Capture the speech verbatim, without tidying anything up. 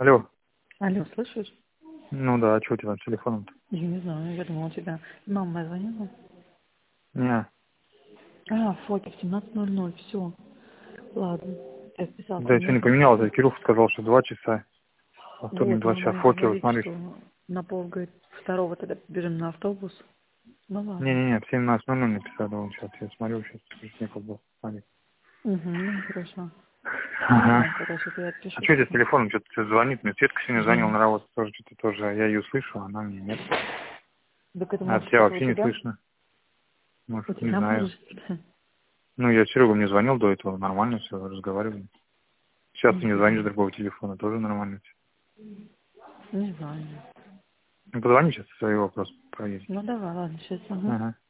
Алло. Алло, слышишь? Ну да, а что у тебя с телефоном-то? Я не знаю, я думала, у тебя мама моя звонила. Не. А, фотик, семнадцать ноль ноль, все. Ладно, я вписала Да свой я что не номер. поменял, это Кирюха сказал, что два часа. Во вторник Вот, два мама часа. мне Фотки, вот говорит, смотри. что на пол, говорит, второго тогда бежим на автобус. Ну ладно. Не-не-не, в семнадцать ноль ноль написали, вон сейчас я смотрю, сейчас некуда был. Смотри. Угу, ну хорошо. Ну Ага. ладно, тогда сейчас я А отпишу что у тебя с тебе. телефоном? Что-то звонит. Мне Светка сегодня звонила Жень. на работу, тоже что-то тоже. Я ее слышу, а она мне нет. Так это А от может тебя что-то у вообще не тебя? слышно. У Может, не тебя знаю. может? Ну, я Серега мне звонил до этого, нормально все, разговаривали. Сейчас ты мне звонишь с Угу. другого телефона, тоже нормально все. Не знаю. Ну, позвони сейчас, свои вопросы проверить. Ну давай, ладно, сейчас. Ага. Ага.